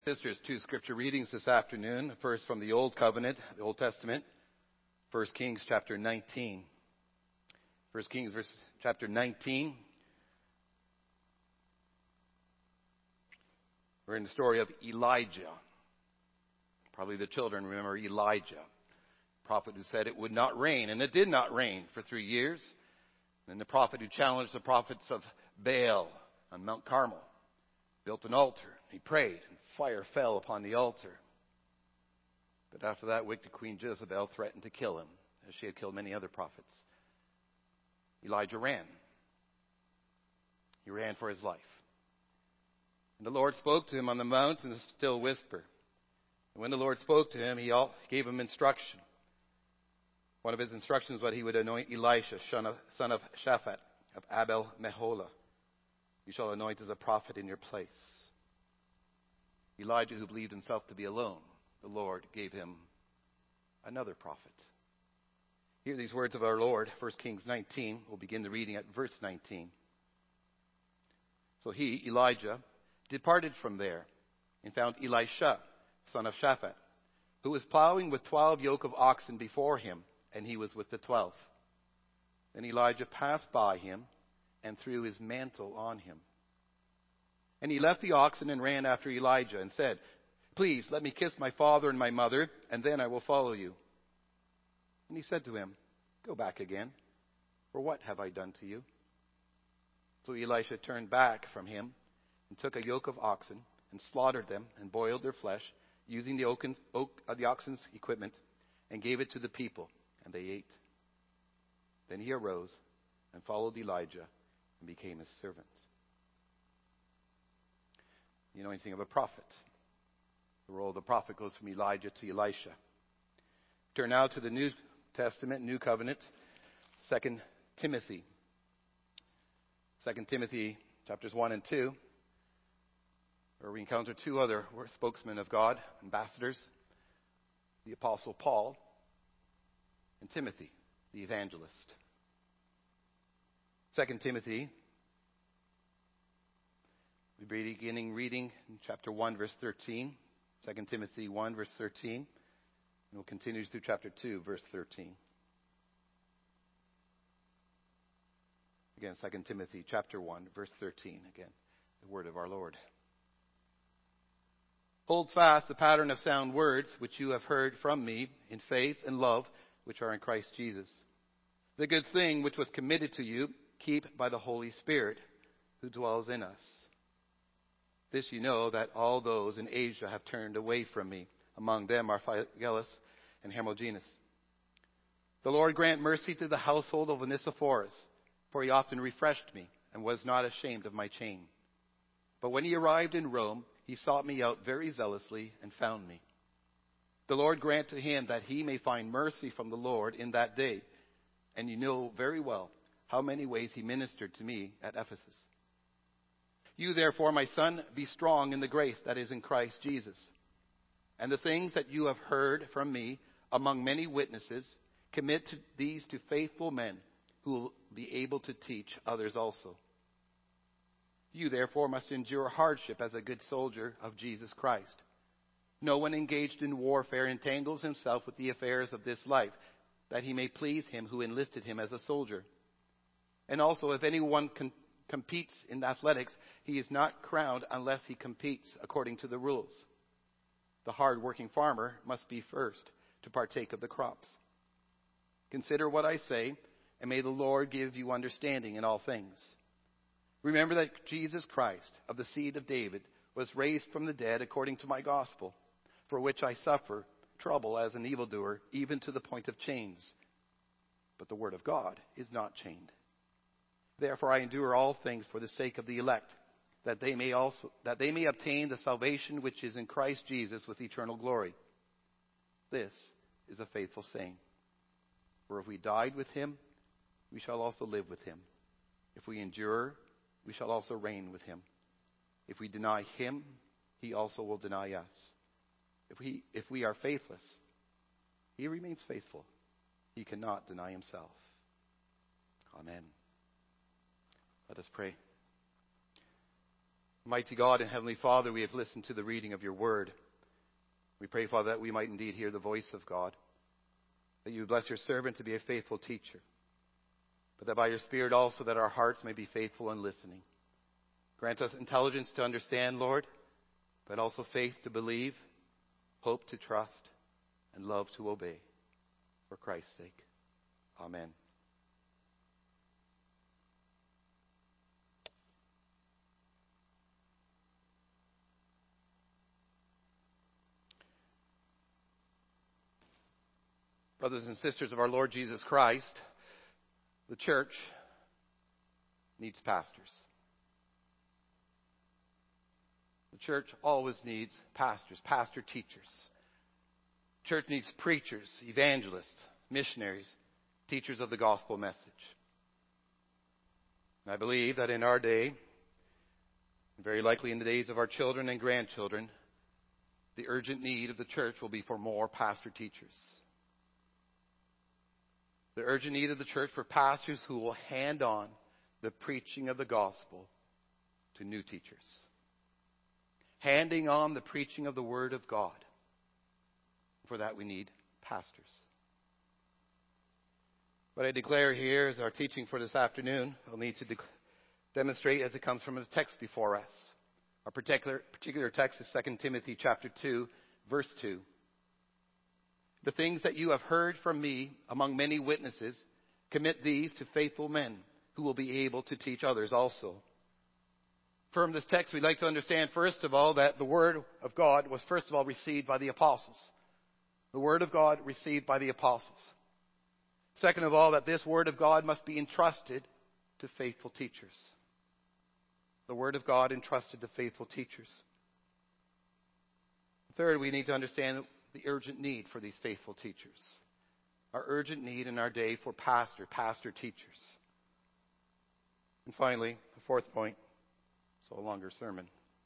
Sisters, two scripture readings this afternoon. First from the Old Covenant, the Old Testament, 1 Kings chapter 19. 1 Kings chapter 19. We're in the story of Elijah. Probably the children remember Elijah, prophet who said it would not rain, and it did not rain for 3 years. Then the prophet who challenged the prophets of Baal on Mount Carmel built an altar. He prayed, and fire fell upon the altar. But after that, wicked Queen Jezebel threatened to kill him, as she had killed many other prophets. Elijah ran. He ran for his life. And the Lord spoke to him on the mount in a still whisper. And when the Lord spoke to him, he gave him instruction. One of his instructions was that he would anoint Elisha, son of Shaphat, of Abel Meholah. You shall anoint as a prophet in your place. Elijah, who believed himself to be alone, the Lord gave him another prophet. Hear these words of our Lord, 1 Kings 19. We'll begin the reading at verse 19. So he, Elijah, departed from there and found Elisha, son of Shaphat, who was plowing with 12 yoke of oxen before him, and he was with the 12th. Then Elijah passed by him and threw his mantle on him. And he left the oxen and ran after Elijah and said, "Please let me kiss my father and my mother, and then I will follow you." And he said to him, "Go back again, for what have I done to you?" So Elisha turned back from him and took a yoke of oxen and slaughtered them and boiled their flesh, using the oxen's equipment, and gave it to the people, and they ate. Then he arose and followed Elijah and became his servant. The anointing of a prophet. The role of the prophet goes from Elijah to Elisha. Turn now to the New Testament, New Covenant, 2 Timothy. 2 Timothy chapters 1 and 2, where we encounter two other spokesmen of God, ambassadors, the Apostle Paul and Timothy, the evangelist. 2 Timothy, we're beginning reading in chapter 1, verse 13. 2 Timothy 1, verse 13. And we'll continue through chapter 2, verse 13. Again, 2 Timothy chapter 1, verse 13. Again, the word of our Lord. Hold fast the pattern of sound words which you have heard from me in faith and love which are in Christ Jesus. The good thing which was committed to you, keep by the Holy Spirit who dwells in us. This you know, that all those in Asia have turned away from me. Among them are Phygellus and Hermogenes. The Lord grant mercy to the household of Onesiphorus, for he often refreshed me and was not ashamed of my chain. But when he arrived in Rome, he sought me out very zealously and found me. The Lord grant to him that he may find mercy from the Lord in that day. And you know very well how many ways he ministered to me at Ephesus. You therefore, my son, be strong in the grace that is in Christ Jesus. And the things that you have heard from me among many witnesses, commit these to faithful men who will be able to teach others also. You therefore must endure hardship as a good soldier of Jesus Christ. No one engaged in warfare entangles himself with the affairs of this life, that he may please him who enlisted him as a soldier. And also, if anyone competes in athletics, he is not crowned unless he competes according to the rules. The hard-working farmer must be first to partake of the crops. Consider what I say, and may the Lord give you understanding in all things. Remember that Jesus Christ, of the seed of David, was raised from the dead according to my gospel, for which I suffer trouble as an evildoer, even to the point of chains. But the word of God is not chained. Therefore I endure all things for the sake of the elect, that they may obtain the salvation which is in Christ Jesus with eternal glory. This is a faithful saying. For if we died with him, we shall also live with him. If we endure, we shall also reign with him. If we deny him, he also will deny us. If we are faithless, he remains faithful. He cannot deny himself. Amen. Let us pray. Mighty God and Heavenly Father, we have listened to the reading of your word. We pray, Father, that we might indeed hear the voice of God, that you would bless your servant to be a faithful teacher, but that by your Spirit also that our hearts may be faithful in listening. Grant us intelligence to understand, Lord, but also faith to believe, hope to trust, and love to obey. For Christ's sake. Amen. Brothers and sisters of our Lord Jesus Christ, the church needs pastors. The church always needs pastors, pastor teachers. The church needs preachers, evangelists, missionaries, teachers of the gospel message. And I believe that in our day, and very likely in the days of our children and grandchildren, the urgent need of the church will be for more pastor teachers. The urgent need of the church for pastors who will hand on the preaching of the gospel to new teachers. Handing on the preaching of the Word of God. For that we need pastors. What I declare here is our teaching for this afternoon. I'll need to demonstrate as it comes from the text before us. Our particular text is 2 Timothy chapter 2, verse 2. The things that you have heard from me among many witnesses, commit these to faithful men who will be able to teach others also. From this text, we'd like to understand, first of all, that the Word of God was first of all received by the apostles. The Word of God received by the apostles. Second of all, that this Word of God must be entrusted to faithful teachers. The Word of God entrusted to faithful teachers. Third, we need to understand the urgent need for these faithful teachers. Our urgent need in our day for pastor teachers. And finally, the fourth point, so a longer sermon.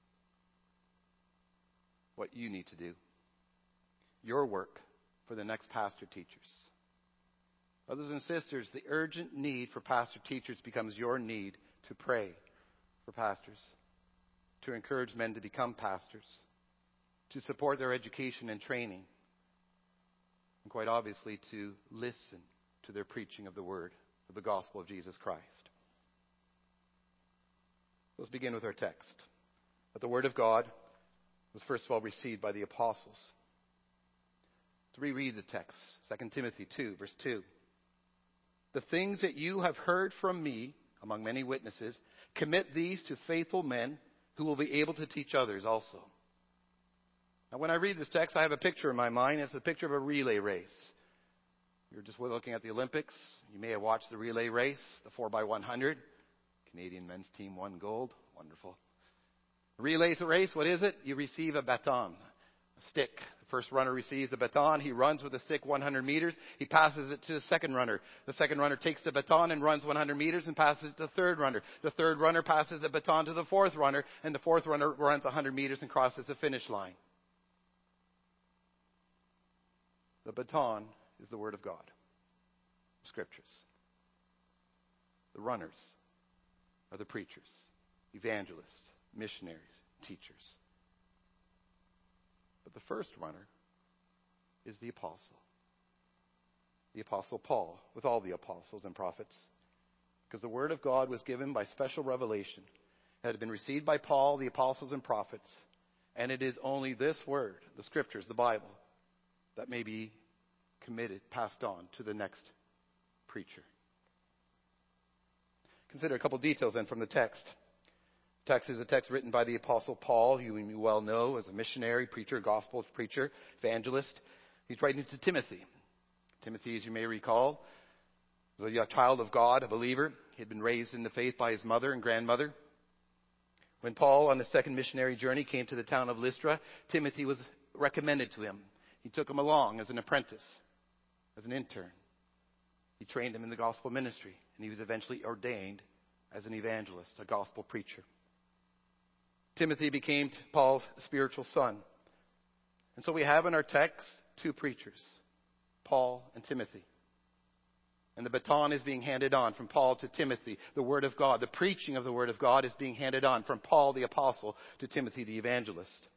What you need to do. Your work for the next pastor teachers. Brothers and sisters, the urgent need for pastor teachers becomes your need to pray for pastors, to encourage men to become pastors, to support their education and training, and quite obviously to listen to their preaching of the word, of the gospel of Jesus Christ. Let's begin with our text. That the word of God was first of all received by the apostles. To reread the text, 2 Timothy 2, verse 2. The things that you have heard from me, among many witnesses, commit these to faithful men who will be able to teach others also. Now, when I read this text, I have a picture in my mind. It's a picture of a relay race. You're just looking at the Olympics. You may have watched the relay race, the 4x100. Canadian men's team won gold. Wonderful. Relay race, what is it? You receive a baton, a stick. The first runner receives the baton. He runs with the stick 100 meters. He passes it to the second runner. The second runner takes the baton and runs 100 meters and passes it to the third runner. The third runner passes the baton to the fourth runner, and the fourth runner runs 100 meters and crosses the finish line. The baton is the Word of God, the Scriptures. The runners are the preachers, evangelists, missionaries, teachers. But the first runner is the apostle. The apostle Paul, with all the apostles and prophets. Because the word of God was given by special revelation. It had been received by Paul, the apostles and prophets. And it is only this word, the scriptures, the Bible, that may be committed, passed on to the next preacher. Consider a couple details then from the text. Text is a text written by the Apostle Paul, who you well know as a missionary, preacher, gospel preacher, evangelist. He's writing to Timothy. Timothy, as you may recall, was a child of God, a believer. He had been raised in the faith by his mother and grandmother. When Paul, on his second missionary journey, came to the town of Lystra, Timothy was recommended to him. He took him along as an apprentice, as an intern. He trained him in the gospel ministry, and he was eventually ordained as an evangelist, a gospel preacher. Timothy became Paul's spiritual son. And so we have in our text two preachers, Paul and Timothy. And the baton is being handed on from Paul to Timothy. The Word of God, the preaching of the Word of God is being handed on from Paul the apostle to Timothy the evangelist.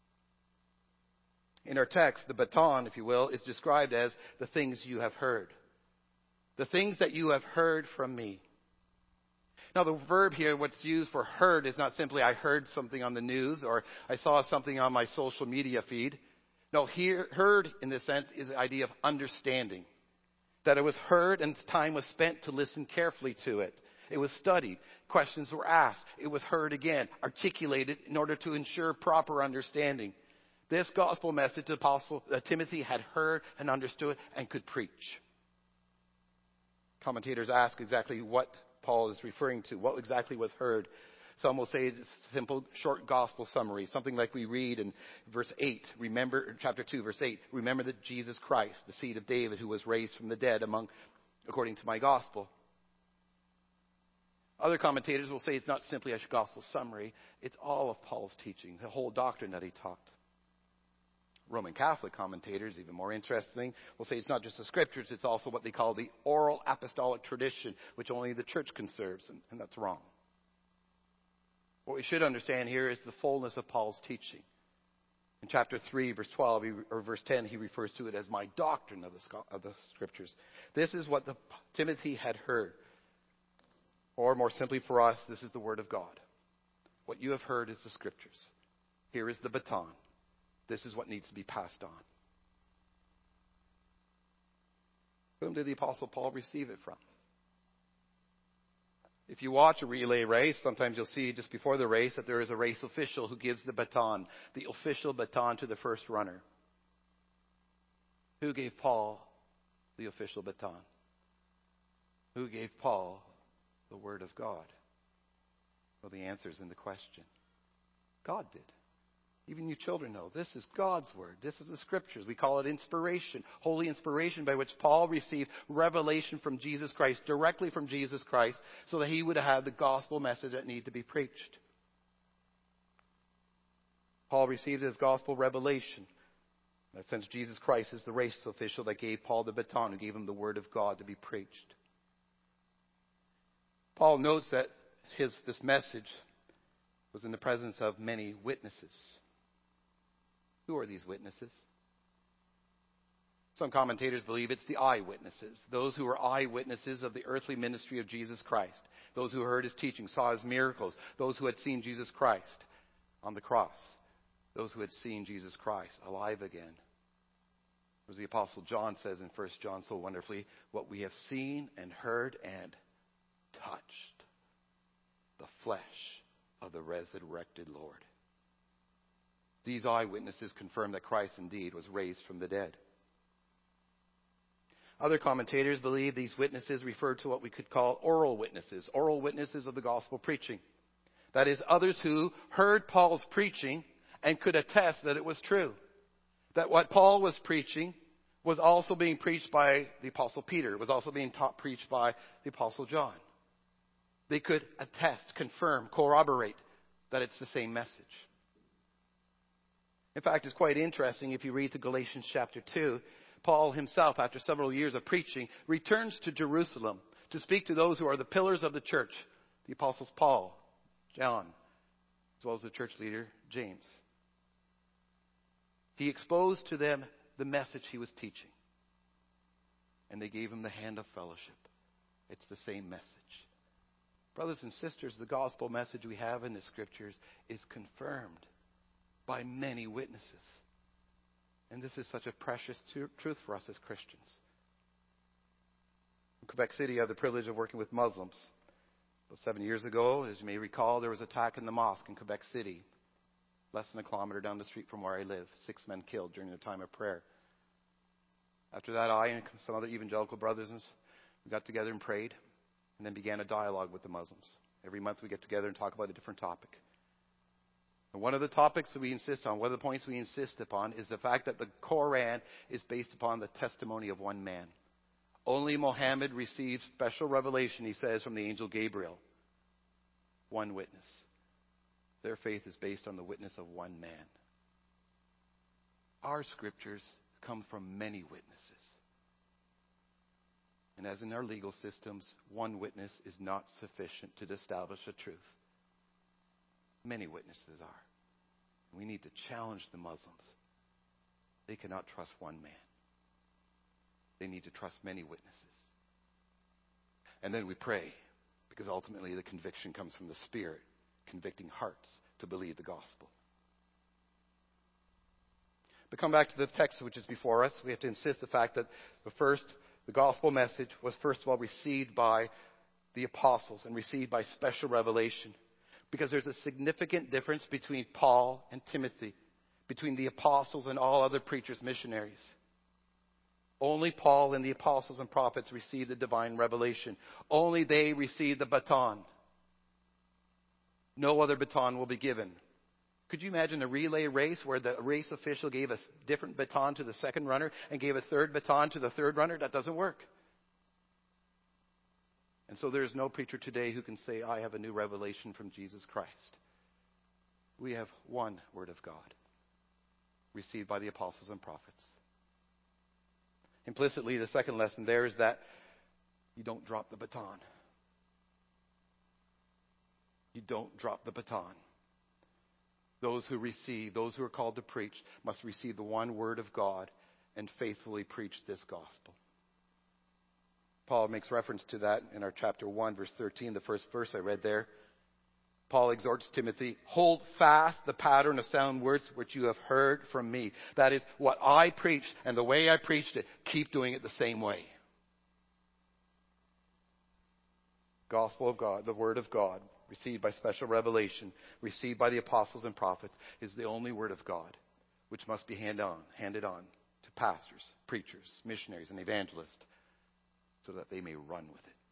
In our text, the baton, if you will, is described as the things you have heard. The things that you have heard from me. Now the verb here, what's used for heard, is not simply I heard something on the news or I saw something on my social media feed. No, here, heard in this sense is the idea of understanding. That it was heard and time was spent to listen carefully to it. It was studied. Questions were asked. It was heard again, articulated in order to ensure proper understanding. This gospel message the apostle Timothy had heard and understood and could preach. Commentators ask exactly what Paul is referring to. What exactly was heard? Some will say it's a simple, short gospel summary. Something like we read in verse 8. Remember, chapter 2, verse 8. Remember that Jesus Christ, the seed of David, who was raised from the dead according to my gospel. Other commentators will say it's not simply a gospel summary. It's all of Paul's teaching, the whole doctrine that he taught. Roman Catholic commentators, even more interesting, will say it's not just the scriptures, it's also what they call the oral apostolic tradition, which only the church conserves, and that's wrong. What we should understand here is the fullness of Paul's teaching. In chapter 3, verse 12, or verse 10, he refers to it as my doctrine of the scriptures. This is what Timothy had heard. Or more simply for us, this is the word of God. What you have heard is the scriptures. Here is the baton. This is what needs to be passed on. Whom did the Apostle Paul receive it from? If you watch a relay race, sometimes you'll see just before the race that there is a race official who gives the baton, the official baton to the first runner. Who gave Paul the official baton? Who gave Paul the Word of God? Well, the answer is in the question. God did. Even you children know, this is God's Word. This is the Scriptures. We call it inspiration, holy inspiration by which Paul received revelation from Jesus Christ, directly from Jesus Christ, so that he would have the gospel message that needed to be preached. Paul received his gospel revelation. In that sense, Jesus Christ is the race official that gave Paul the baton, who gave him the Word of God to be preached. Paul notes that this message was in the presence of many witnesses. Who are these witnesses? Some commentators believe it's the eyewitnesses, those who were eyewitnesses of the earthly ministry of Jesus Christ, those who heard his teaching, saw his miracles, those who had seen Jesus Christ on the cross, those who had seen Jesus Christ alive again. As the Apostle John says in 1 John so wonderfully, what we have seen and heard and touched, the flesh of the resurrected Lord. These eyewitnesses confirm that Christ indeed was raised from the dead. Other commentators believe these witnesses refer to what we could call oral witnesses of the gospel preaching. That is, others who heard Paul's preaching and could attest that it was true. That what Paul was preaching was also being preached by the Apostle Peter, was also being preached by the Apostle John. They could attest, confirm, corroborate that it's the same message. In fact, it's quite interesting if you read to Galatians chapter 2, Paul himself, after several years of preaching, returns to Jerusalem to speak to those who are the pillars of the church, the apostles Paul, John, as well as the church leader, James. He exposed to them the message he was teaching, and they gave him the hand of fellowship. It's the same message. Brothers and sisters, the gospel message we have in the scriptures is confirmed by many witnesses. And this is such a precious truth for us as Christians. In Quebec City, I had the privilege of working with Muslims. About 7 years ago, as you may recall, there was an attack in the mosque in Quebec City, less than a kilometer down the street from where I live. 6 men killed during the time of prayer. After that, I and some other evangelical brothers, we got together and prayed, and then began a dialogue with the Muslims. Every month we get together and talk about a different topic. And one of the topics that we insist on, one of the points we insist upon, is the fact that the Quran is based upon the testimony of one man. Only Muhammad received special revelation, he says, from the angel Gabriel. One witness. Their faith is based on the witness of one man. Our scriptures come from many witnesses. And as in our legal systems, one witness is not sufficient to establish a truth. Many witnesses are. We need to challenge the Muslims. They cannot trust one man. They need to trust many witnesses. And then we pray, because ultimately the conviction comes from the Spirit, convicting hearts to believe the gospel. But come back to the text which is before us. We have to insist the fact that the gospel message was first of all received by the apostles and received by special revelation. Because there's a significant difference between Paul and Timothy, between the apostles and all other preachers, missionaries. Only Paul and the apostles and prophets received the divine revelation. Only they received the baton. No other baton will be given. Could you imagine a relay race where the race official gave a different baton to the second runner and gave a third baton to the third runner? That doesn't work. And so there is no preacher today who can say, I have a new revelation from Jesus Christ. We have one word of God, received by the apostles and prophets. Implicitly, the second lesson there is that you don't drop the baton. You don't drop the baton. Those who are called to preach, must receive the one word of God and faithfully preach this gospel. Paul makes reference to that in our chapter 1, verse 13, the first verse I read there. Paul exhorts Timothy, hold fast the pattern of sound words which you have heard from me. That is, what I preached and the way I preached it, keep doing it the same way. Gospel of God, the word of God, received by special revelation, received by the apostles and prophets, is the only word of God which must be handed on to pastors, preachers, missionaries, and evangelists, so that they may run with it.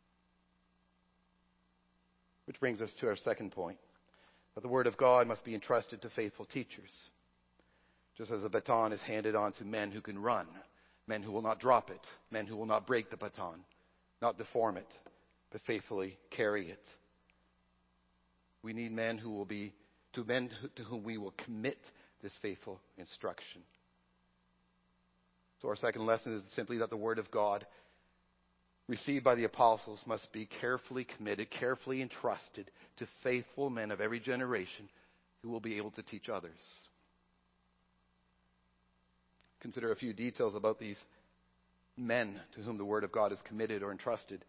Which brings us to our second point, that the Word of God must be entrusted to faithful teachers. Just as a baton is handed on to men who can run, men who will not drop it, men who will not break the baton, not deform it, but faithfully carry it. We need men to whom we will commit this faithful instruction. So our second lesson is simply that the Word of God received by the apostles must be carefully committed, carefully entrusted to faithful men of every generation who will be able to teach others. Consider a few details about these men to whom the Word of God is committed or entrusted.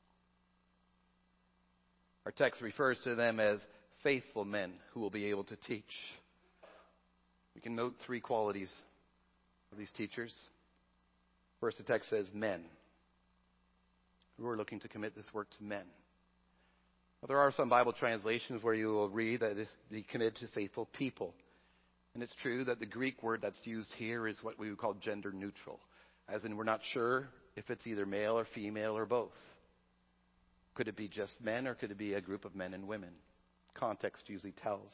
Our text refers to them as faithful men who will be able to teach. We can note three qualities of these teachers. First, the text says men. Who are looking to commit this work to men. Well, there are some Bible translations where you will read that it is be committed to faithful people. And it's true that the Greek word that's used here is what we would call gender neutral. As in, we're not sure if it's either male or female or both. Could it be just men, or could it be a group of men and women? Context usually tells.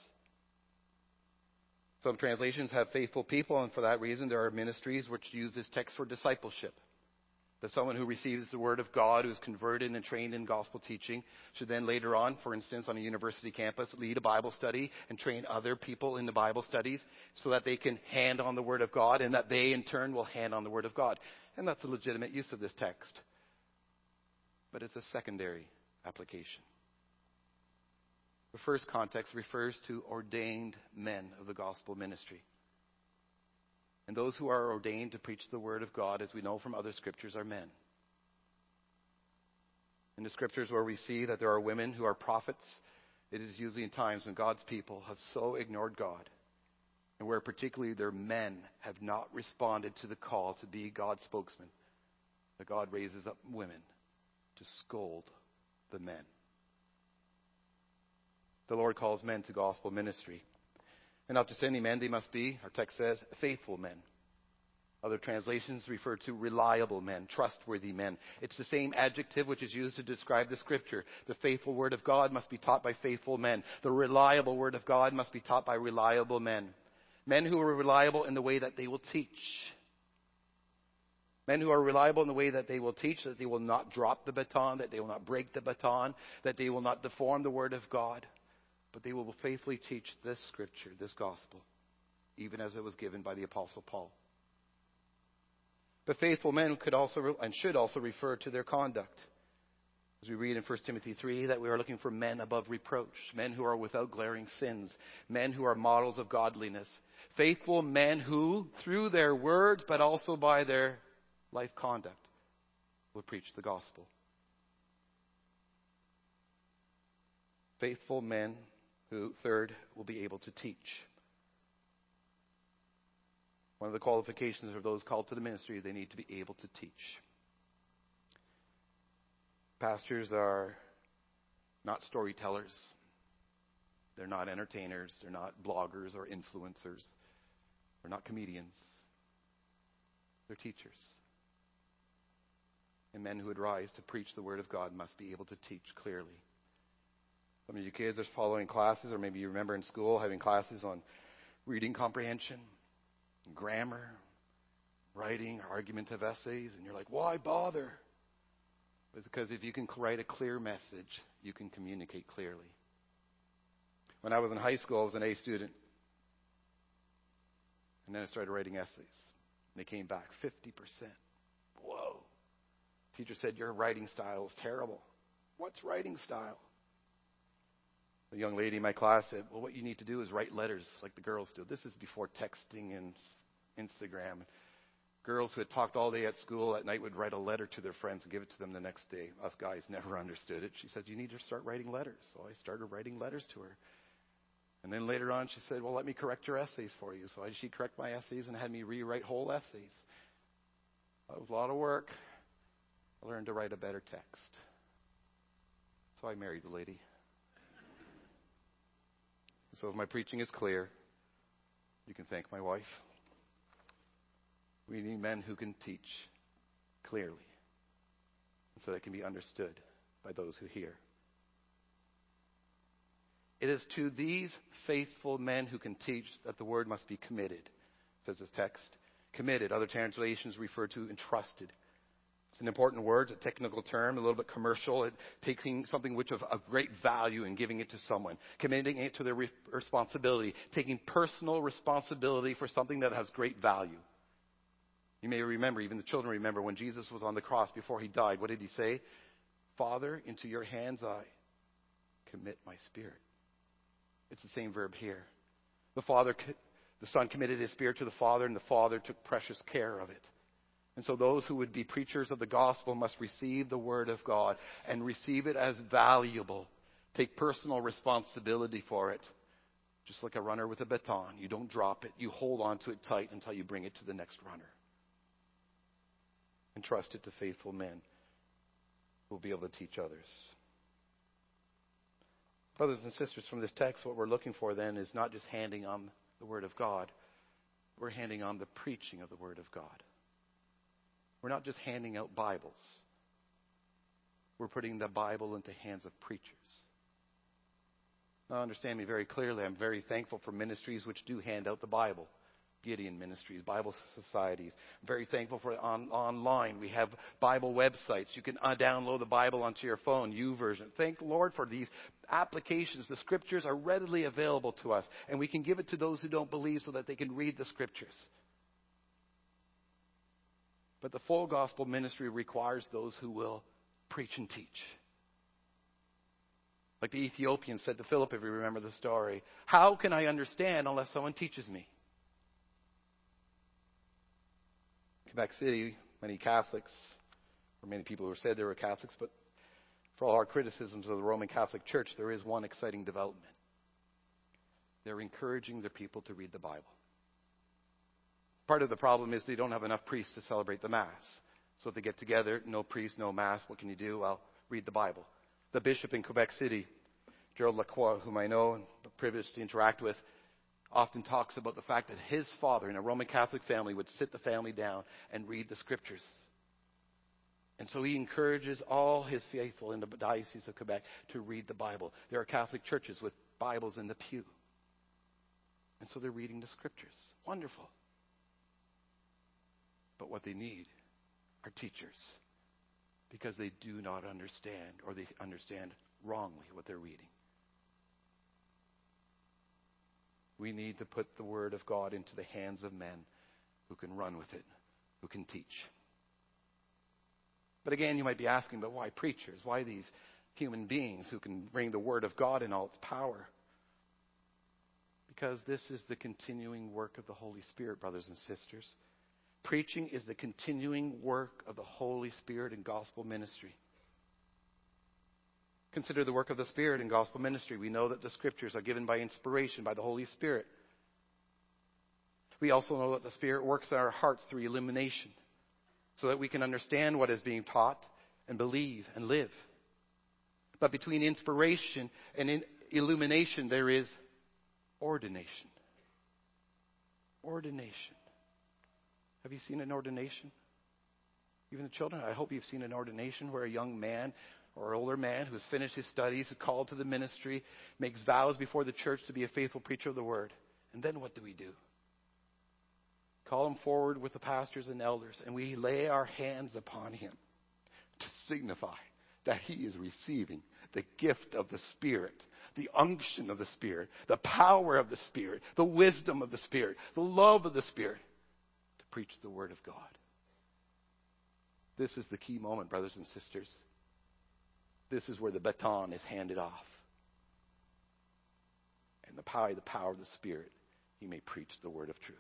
Some translations have faithful people, and for that reason there are ministries which use this text for discipleship. That someone who receives the Word of God, who is converted and trained in gospel teaching, should then later on, for instance, on a university campus, lead a Bible study and train other people in the Bible studies so that they can hand on the Word of God, and that they in turn will hand on the Word of God. And that's a legitimate use of this text. But it's a secondary application. The first context refers to ordained men of the gospel ministry. And those who are ordained to preach the Word of God, as we know from other scriptures, are men. In the scriptures where we see that there are women who are prophets, it is usually in times when God's people have so ignored God, and where particularly their men have not responded to the call to be God's spokesman, that God raises up women to scold the men. The Lord calls men to gospel ministry. And not just any men, they must be, our text says, faithful men. Other translations refer to reliable men, trustworthy men. It's the same adjective which is used to describe the Scripture. The faithful Word of God must be taught by faithful men. The reliable Word of God must be taught by reliable men. Men who are reliable in the way that they will teach. Men who are reliable in the way that they will teach, that they will not drop the baton, that they will not break the baton, that they will not deform the Word of God. But they will faithfully teach this Scripture, this gospel, even as it was given by the Apostle Paul. But faithful men could also and should also refer to their conduct. As we read in 1 Timothy 3, that we are looking for men above reproach, men who are without glaring sins, men who are models of godliness, faithful men who, through their words but also by their life conduct, will preach the gospel. Faithful men who, third, will be able to teach. One of the qualifications of those called to the ministry, they need to be able to teach. Pastors are not storytellers. They're not entertainers. They're not bloggers or influencers. They're not comedians. They're teachers. And men who would rise to preach the Word of God must be able to teach clearly. Some of you kids are following classes, or maybe you remember in school having classes on reading comprehension, grammar, writing, argumentative essays, and you're like, why bother? It's because if you can write a clear message, you can communicate clearly. When I was in high school, I was an A student. And then I started writing essays. And they came back 50%. Whoa. Teacher said, your writing style is terrible. What's writing style? A young lady in my class said, well, what you need to do is write letters like the girls do. This is before texting and Instagram. Girls who had talked all day at school at night would write a letter to their friends and give it to them the next day. Us guys never understood it. She said, you need to start writing letters. So I started writing letters to her. And then later on she said, well, let me correct your essays for you. So she'd correct my essays and had me rewrite whole essays. That was a lot of work. I learned to write a better text. So I married the lady. So if my preaching is clear, you can thank my wife. We need men who can teach clearly so that it can be understood by those who hear. It is to these faithful men who can teach that the word must be committed, says this text. Committed. Other translations refer to entrusted. It's an important word, it's a technical term, a little bit commercial. It taking something which of great value and giving it to someone, committing it to their responsibility, taking personal responsibility for something that has great value. You may remember, even the children remember, when Jesus was on the cross before he died, what did he say? Father, into your hands I commit my spirit. It's the same verb here. The Son committed his spirit to the Father, and the Father took precious care of it. And so those who would be preachers of the gospel must receive the word of God and receive it as valuable. Take personal responsibility for it. Just like a runner with a baton. You don't drop it. You hold on to it tight until you bring it to the next runner. Entrust it to faithful men who will be able to teach others. Brothers and sisters, from this text, what we're looking for then is not just handing on the word of God. We're handing on the preaching of the word of God. We're not just handing out Bibles. We're putting the Bible into hands of preachers. Now, understand me very clearly. I'm very thankful for ministries which do hand out the Bible. Gideon Ministries, Bible Societies. I'm very thankful for online. We have Bible websites. You can download the Bible onto your phone, YouVersion. Thank the Lord for these applications. The Scriptures are readily available to us, and we can give it to those who don't believe so that they can read the Scriptures. But the full gospel ministry requires those who will preach and teach. Like the Ethiopian said to Philip, if you remember the story, how can I understand unless someone teaches me? Quebec City, many Catholics, or many people who said they were Catholics, but for all our criticisms of the Roman Catholic Church, there is one exciting development. They're encouraging their people to read the Bible. Part of the problem is they don't have enough priests to celebrate the Mass. So if they get together, no priest, no Mass, what can you do? Well, read the Bible. The bishop in Quebec City, Gerald Lacroix, whom I know and am privileged to interact with, often talks about the fact that his father in a Roman Catholic family would sit the family down and read the Scriptures. And so he encourages all his faithful in the Diocese of Quebec to read the Bible. There are Catholic churches with Bibles in the pew. And so they're reading the Scriptures. Wonderful. But what they need are teachers, because they do not understand, or they understand wrongly what they're reading. We need to put the Word of God into the hands of men who can run with it, who can teach. But again, you might be asking, but why preachers? Why these human beings who can bring the Word of God in all its power? Because this is the continuing work of the Holy Spirit, brothers and sisters. Preaching is the continuing work of the Holy Spirit in gospel ministry. Consider the work of the Spirit in gospel ministry. We know that the Scriptures are given by inspiration by the Holy Spirit. We also know that the Spirit works in our hearts through illumination, so that we can understand what is being taught and believe and live. But between inspiration and illumination, there is ordination. Ordination. Have you seen an ordination? Even the children, I hope you've seen an ordination where a young man or older man who has finished his studies, is called to the ministry, makes vows before the church to be a faithful preacher of the Word. And then what do? Call him forward with the pastors and elders, and we lay our hands upon him to signify that he is receiving the gift of the Spirit, the unction of the Spirit, the power of the Spirit, the wisdom of the Spirit, the love of the Spirit to preach the Word of God. This is the key moment, brothers and sisters. This is where the baton is handed off. And by the power of the Spirit, he may preach the word of truth.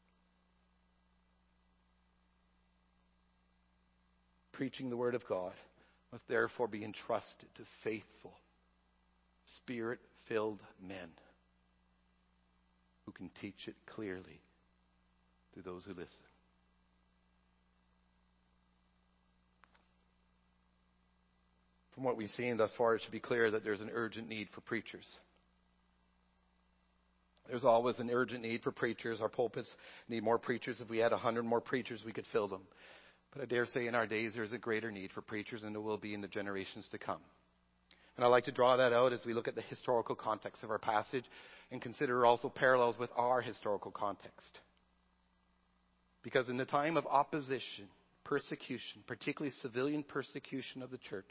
Preaching the Word of God must therefore be entrusted to faithful, Spirit-filled men who can teach it clearly to those who listen. From what we've seen thus far, it should be clear that there's an urgent need for preachers. There's always an urgent need for preachers. Our pulpits need more preachers. If we had 100 more preachers, we could fill them. But I dare say in our days there's a greater need for preachers than there will be in the generations to come. And I'd like to draw that out as we look at the historical context of our passage and consider also parallels with our historical context. Because in the time of opposition, persecution, particularly civilian persecution of the church,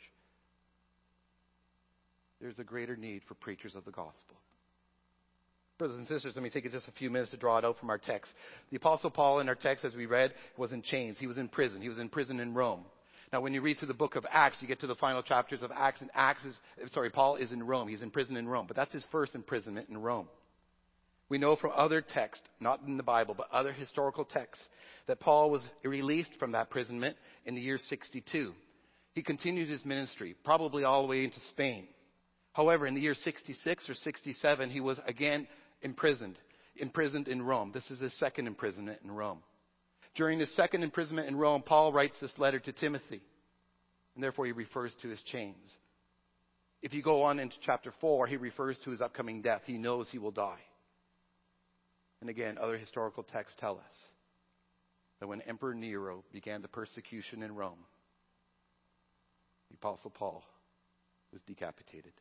there's a greater need for preachers of the gospel. Brothers and sisters, let me take just a few minutes to draw it out from our text. The Apostle Paul in our text, as we read, was in chains. He was in prison. He was in prison in Rome. Now, when you read through the book of Acts, you get to the final chapters of Acts, and Paul is in Rome. He's in prison in Rome. But that's his first imprisonment in Rome. We know from other texts, not in the Bible, but other historical texts, that Paul was released from that imprisonment in the year 62. He continued his ministry, probably all the way into Spain. However, in the year 66 or 67, he was again imprisoned in Rome. This is his second imprisonment in Rome. During his second imprisonment in Rome, Paul writes this letter to Timothy, and therefore he refers to his chains. If you go on into chapter 4, he refers to his upcoming death. He knows he will die. And again, other historical texts tell us that when Emperor Nero began the persecution in Rome, the Apostle Paul was decapitated.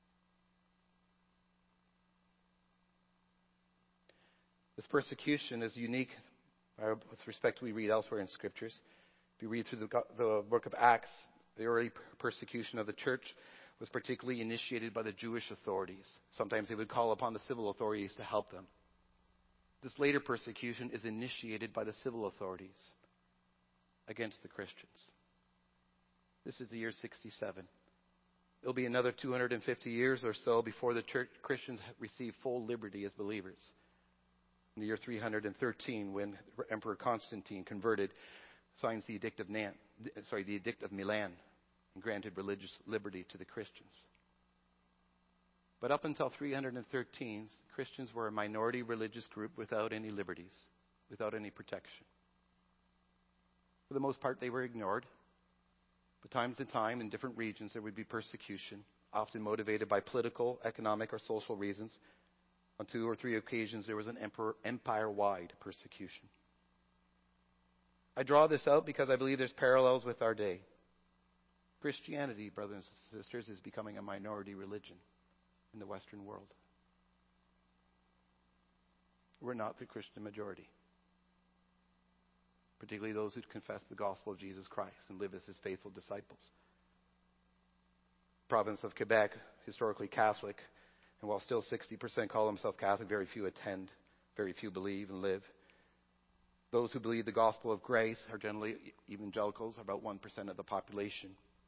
This persecution is unique with respect to what we read elsewhere in Scriptures. If you read through the book of Acts, the early persecution of the church was particularly initiated by the Jewish authorities. Sometimes they would call upon the civil authorities to help them. This later persecution is initiated by the civil authorities against the Christians. This is the year 67. It'll be another 250 years or so before the Christians receive full liberty as believers. In the year 313, when Emperor Constantine converted, signs the Edict of Milan, and granted religious liberty to the Christians. But up until 313, Christians were a minority religious group without any liberties, without any protection. For the most part, they were ignored. But time to time, in different regions, there would be persecution, often motivated by political, economic, or social reasons. On 2 or 3 occasions, there was an empire-wide persecution. I draw this out because I believe there's parallels with our day. Christianity, brothers and sisters, is becoming a minority religion in the Western world. We're not the Christian majority, particularly those who confess the gospel of Jesus Christ and live as his faithful disciples. The province of Quebec, historically Catholic, and while still 60% call themselves Catholic, very few attend, very few believe and live. Those who believe the gospel of grace are generally evangelicals, about 1% of the population.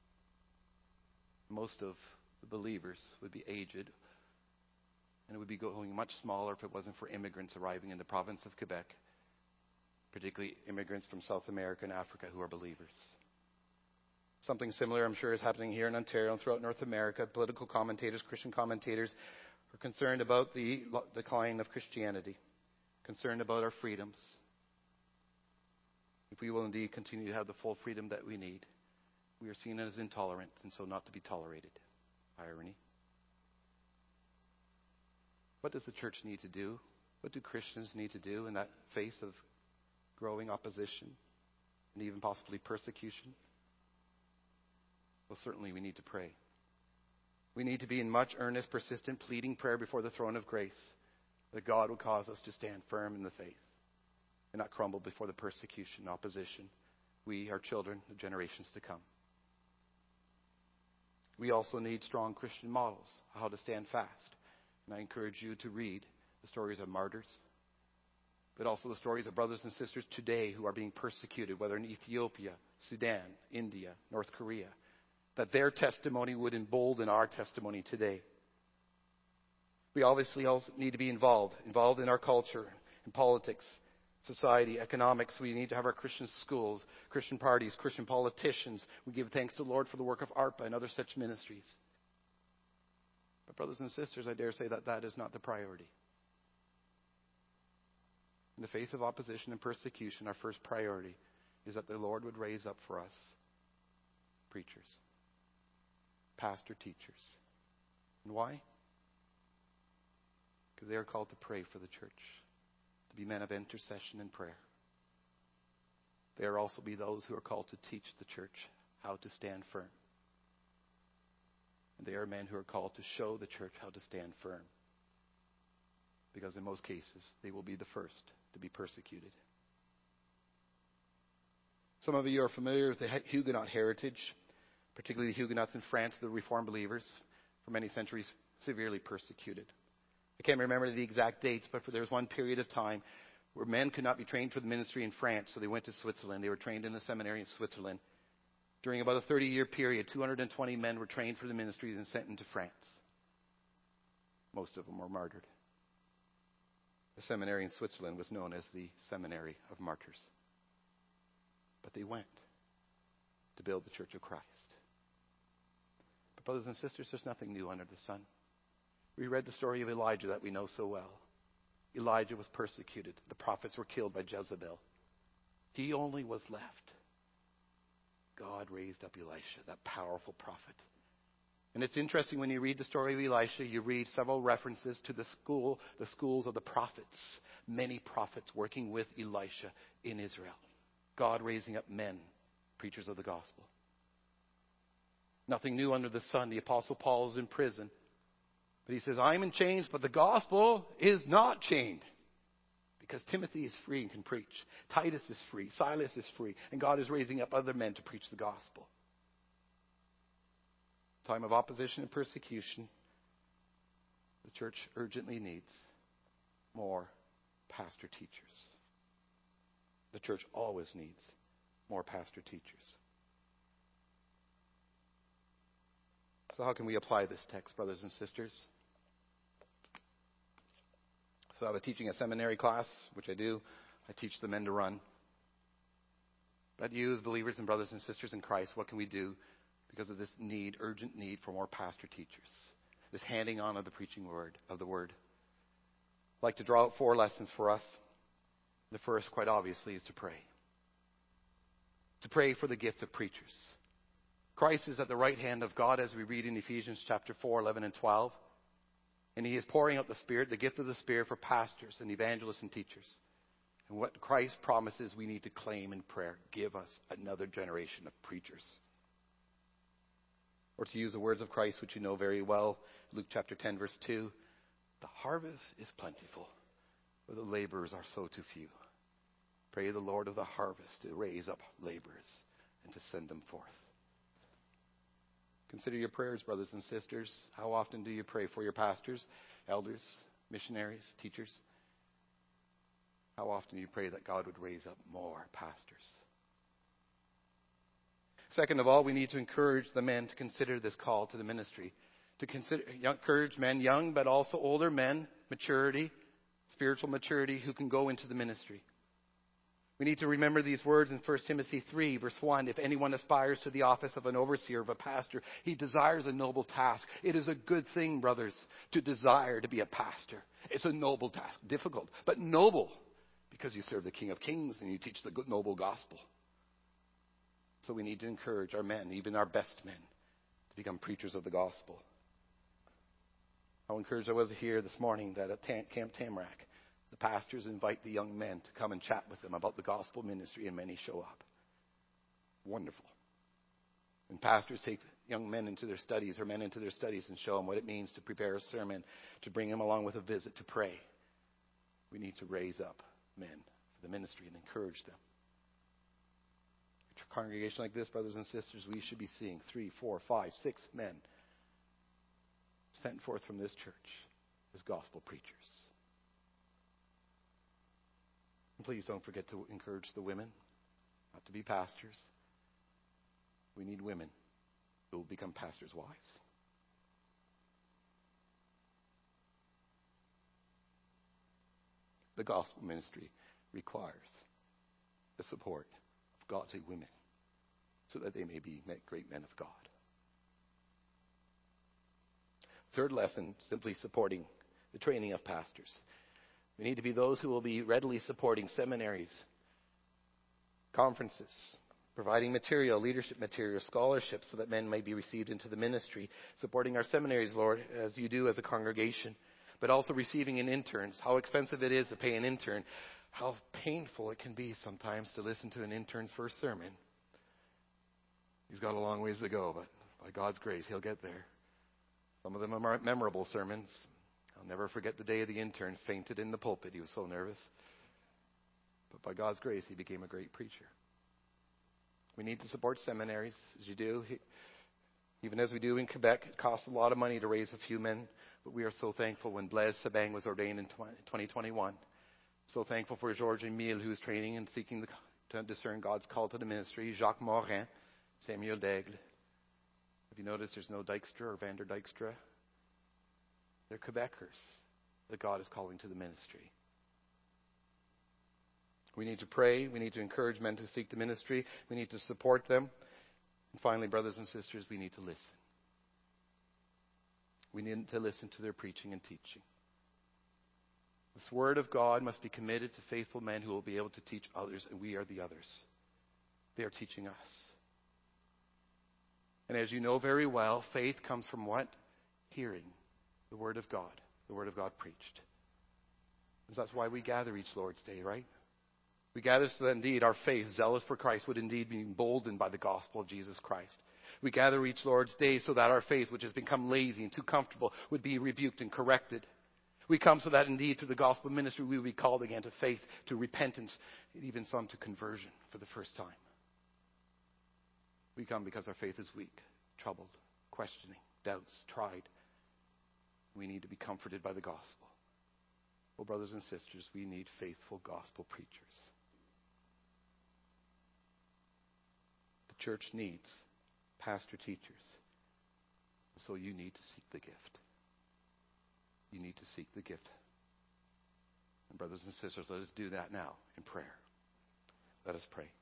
Most of the believers would be aged, and it would be going much smaller if it wasn't for immigrants arriving in the province of Quebec, particularly immigrants from South America and Africa who are believers. Something similar, I'm sure, is happening here in Ontario and throughout North America. Political commentators, Christian commentators, are concerned about the decline of Christianity, concerned about our freedoms. If we will indeed continue to have the full freedom that we need, we are seen as intolerant and so not to be tolerated. Irony. What does the church need to do? What do Christians need to do in that face of growing opposition and even possibly persecution? Well, certainly we need to pray. We need to be in much earnest, persistent, pleading prayer before the throne of grace, that God will cause us to stand firm in the faith and not crumble before the persecution and opposition. We, our children, the generations to come. We also need strong Christian models, how to stand fast. And I encourage you to read the stories of martyrs, but also the stories of brothers and sisters today who are being persecuted, whether in Ethiopia, Sudan, India, North Korea, that their testimony would embolden our testimony today. We obviously also need to be involved in our culture, in politics, society, economics. We need to have our Christian schools, Christian parties, Christian politicians. We give thanks to the Lord for the work of ARPA and other such ministries. But brothers and sisters, I dare say that that is not the priority. In the face of opposition and persecution, our first priority is that the Lord would raise up for us preachers, pastor teachers. And why? Because they are called to pray for the church, to be men of intercession and prayer. They are also be those who are called to teach the church how to stand firm. And they are men who are called to show the church how to stand firm. Because in most cases, they will be the first to be persecuted. Some of you are familiar with the Huguenot heritage, particularly the Huguenots in France, the Reformed believers, for many centuries severely persecuted. I can't remember the exact dates, but there was one period of time where men could not be trained for the ministry in France, so they went to Switzerland. They were trained in a seminary in Switzerland. During about a 30-year period, 220 men were trained for the ministry and sent into France. Most of them were martyred. The seminary in Switzerland was known as the Seminary of Martyrs. But they went to build the Church of Christ. But brothers and sisters, there's nothing new under the sun. We read the story of Elijah that we know so well. Elijah was persecuted. The prophets were killed by Jezebel. He only was left. God raised up Elisha, that powerful prophet. And it's interesting when you read the story of Elisha, you read several references to the schools of the prophets. Many prophets working with Elisha in Israel. God raising up men, preachers of the gospel. Nothing new under the sun. The Apostle Paul is in prison. But he says, I'm in chains, but the gospel is not chained. Because Timothy is free and can preach. Titus is free. Silas is free. And God is raising up other men to preach the gospel. Time of opposition and persecution, the church urgently needs more pastor teachers. The church always needs more pastor teachers. So how can we apply this text, brothers and sisters? So I was teaching a seminary class, which I do. I teach the men to run. But you as believers and brothers and sisters in Christ, what can we do because of this need, urgent need for more pastor teachers? This handing on of the preaching word, of the word. I'd like to draw out 4 lessons for us. The first, quite obviously, is to pray. To pray for the gift of preachers. Christ is at the right hand of God, as we read in Ephesians chapter 4, 11 and 12. And He is pouring out the Spirit, the gift of the Spirit, for pastors and evangelists and teachers. And what Christ promises we need to claim in prayer. Give us another generation of preachers. Or to use the words of Christ, which you know very well, Luke chapter 10, verse 2. The harvest is plentiful, but the laborers are so too few. Pray the Lord of the harvest to raise up laborers and to send them forth. Consider your prayers, brothers and sisters. How often do you pray for your pastors, elders, missionaries, teachers? How often do you pray that God would raise up more pastors? Second of all, we need to encourage the men to consider this call to the ministry. To encourage men, young but also older men, maturity, spiritual maturity, who can go into the ministry. We need to remember these words in 1 Timothy 3, verse 1. If anyone aspires to the office of an overseer, of a pastor, he desires a noble task. It is a good thing, brothers, to desire to be a pastor. It's a noble task. Difficult, but noble, because you serve the King of Kings and you teach the good, noble gospel. So we need to encourage our men, even our best men, to become preachers of the gospel. How encouraged I was here this morning that at Camp Tamarack, the pastors invite the young men to come and chat with them about the gospel ministry, and many show up. Wonderful. When pastors take young men into their studies or men into their studies and show them what it means to prepare a sermon, to bring them along with a visit, to pray, we need to raise up men for the ministry and encourage them. A congregation like this, brothers and sisters, we should be seeing 3, 4, 5, 6 men sent forth from this church as gospel preachers. And please don't forget to encourage the women not to be pastors. We need women who will become pastors' wives. The gospel ministry requires the support of godly women so that they may be great men of God. Third lesson, simply supporting the training of pastors. We need to be those who will be readily supporting seminaries, conferences, providing material, leadership material, scholarships so that men may be received into the ministry, supporting our seminaries, Lord, as you do as a congregation, but also receiving in interns. How expensive it is to pay an intern. How painful it can be sometimes to listen to an intern's first sermon. He's got a long ways to go, but by God's grace, he'll get there. Some of them are memorable sermons. I'll never forget the day the intern fainted in the pulpit. He was so nervous. But by God's grace, he became a great preacher. We need to support seminaries, as you do. Even as we do in Quebec, it costs a lot of money to raise a few men. But we are so thankful when Blaise Sabang was ordained in 2021. So thankful for Georges Emile, who is training and seeking to discern God's call to the ministry. Jacques Morin, Samuel Daigle. Have you noticed there's no Dykstra or Vander Dykstra? They're Quebecers that God is calling to the ministry. We need to pray. We need to encourage men to seek the ministry. We need to support them. And finally, brothers and sisters, we need to listen. We need to listen to their preaching and teaching. This word of God must be committed to faithful men who will be able to teach others, and we are the others. They are teaching us. And as you know very well, faith comes from what? Hearing the Word of God. The Word of God preached. And that's why we gather each Lord's Day, right? We gather so that indeed our faith, zealous for Christ, would indeed be emboldened by the gospel of Jesus Christ. We gather each Lord's Day so that our faith, which has become lazy and too comfortable, would be rebuked and corrected. We come so that indeed through the gospel ministry we will be called again to faith, to repentance, and even some to conversion for the first time. We come because our faith is weak, troubled, questioning, doubts, tried. We need to be comforted by the gospel. Well, brothers and sisters, we need faithful gospel preachers. The church needs pastor teachers. So you need to seek the gift. You need to seek the gift. And brothers and sisters, let us do that now in prayer. Let us pray.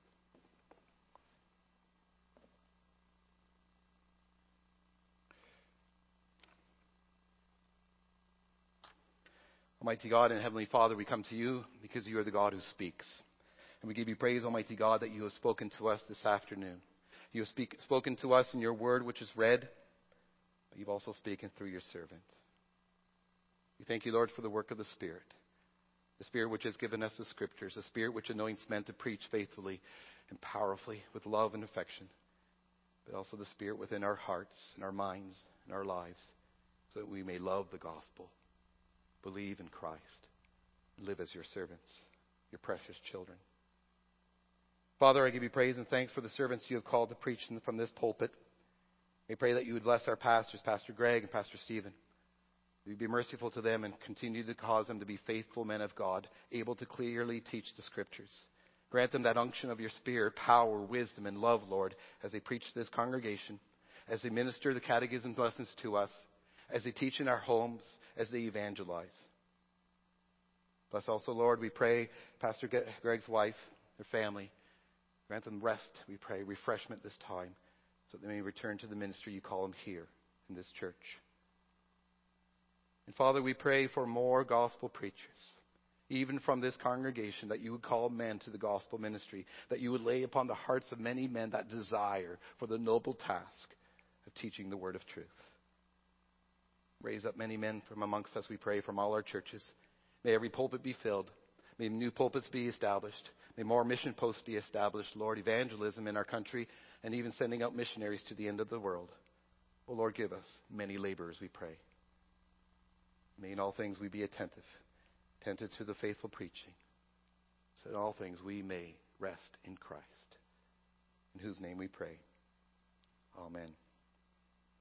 Almighty God and Heavenly Father, we come to you because you are the God who speaks. And we give you praise, Almighty God, that you have spoken to us this afternoon. You have spoken to us in your word, which is read, but you've also spoken through your servant. We thank you, Lord, for the work of the Spirit which has given us the Scriptures, the Spirit which anoints men to preach faithfully and powerfully with love and affection, but also the Spirit within our hearts and our minds and our lives, so that we may love the gospel, believe in Christ, and live as your servants, your precious children. Father, I give you praise and thanks for the servants you have called to preach from this pulpit. We pray that you would bless our pastors, Pastor Greg and Pastor Stephen. You be merciful to them and continue to cause them to be faithful men of God, able to clearly teach the Scriptures. Grant them that unction of your Spirit, power, wisdom, and love, Lord, as they preach to this congregation, as they minister the catechism lessons to us, as they teach in our homes, as they evangelize. Bless also, Lord, we pray, Pastor Greg's wife, their family. Grant them rest, we pray, refreshment this time, so that they may return to the ministry you call them here in this church. And Father, we pray for more gospel preachers, even from this congregation, that you would call men to the gospel ministry, that you would lay upon the hearts of many men that desire for the noble task of teaching the word of truth. Raise up many men from amongst us, we pray, from all our churches. May every pulpit be filled. May new pulpits be established. May more mission posts be established, Lord, evangelism in our country, and even sending out missionaries to the end of the world. Oh, Lord, give us many laborers, we pray. May in all things we be attentive to the faithful preaching, so in all things we may rest in Christ, in whose name we pray. Amen.